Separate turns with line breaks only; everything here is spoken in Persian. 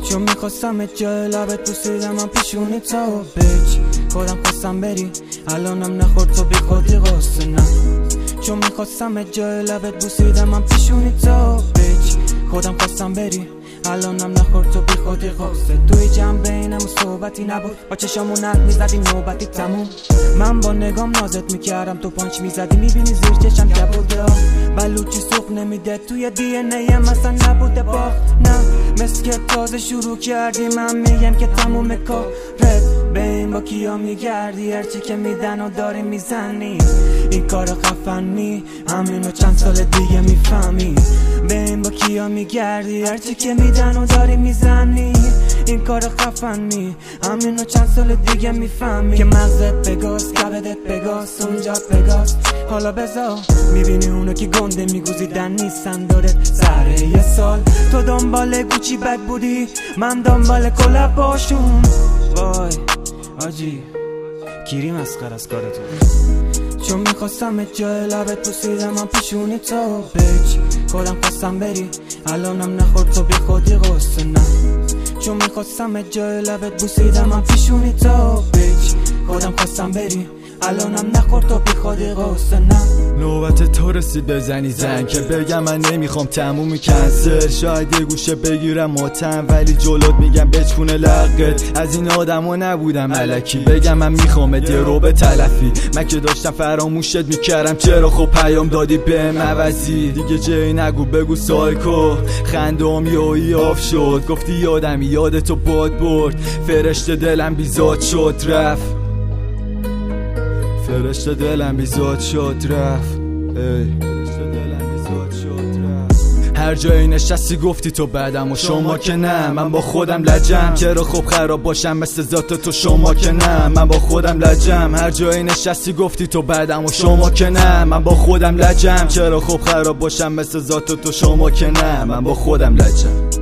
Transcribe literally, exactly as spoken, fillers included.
چون میخواستم جای لبت بوسیدم من پیشونی تو بیچ خودم خواستم بری الانم نخورد تو بی خودی غصه نه چون میخواستم جای لبت بوسیدم من پیشونی تو بیچ خودم خواستم بری الانم نخورد تو بی خودی غصه توی جمع بینم صحبتی نبود با چشامون حرف میزدیم نوبتی تموم من با نگام نازت میکردم تو پانچ میزدی میبینی زیر چشم کبوده بلوچی سوخ نمیده توی دی ان ای مثلا نبوده باخت نه مثل که تازه شروع کردی من میگم که تموم کارت به این با کیا میگردی هرچی که میدن و داری میزنی این کار خفنی همینو چند سال دیگه میفهمی به این با کیا میگردی هرچی که میدن و داری میزنی این کار خفنی همینو چند سال دیگه میفهمی که مغزت بگاز کبدت بگاز اونجات بگاز حالا بذار میبینی اونو که گنده میگوزیدن نیستن دارت سر یه سال تو دنبال گوچی بگ بودی من دنبال کلب باشون وای آجی گیری مسخره از کارتون چون میخواستم جای لبت بوسیدم من پیشونی تو بیچ خودم خواستم بری الانم نخورد تو بی خودی غصه نه چون میخواستم جای لبت بوسیدم من پیشونی تو بیچ خودم خواستم بری الانم نخورد تو بی خودی غصه نه
نوبت تو رسید بزنی زنگ که بگم من نمیخوام تمومی کنسل شاید یه گوشه بگیرم ماتم ولی جلوت میگم بچکونه لقت از این آدما نبودم الکی بگم من میخوام یه رو به تلفی من که داشتم فراموشت میکردم چرا خب پیام دادی بهم عوضی دیگه جای نگو بگو سایکو خندم یهویی آف شد گفتی یادمی یادتو باد برد فرشته دلم بیزاد شد رفت فرشته دلم بیزاد شد رفت ای فرشته دلم بیزاد شد رفت هر جایی نشستی گفتی تو بعدم و شما که نه من با خودم لجم چرا خب خراب باشم مثل ذات تو شما که نه من با خودم لجم هر جایی نشستی گفتی تو بعدم و شما که نه من با خودم لجم چرا خب خراب باشم مثل ذات تو شما که نه من با خودم لجم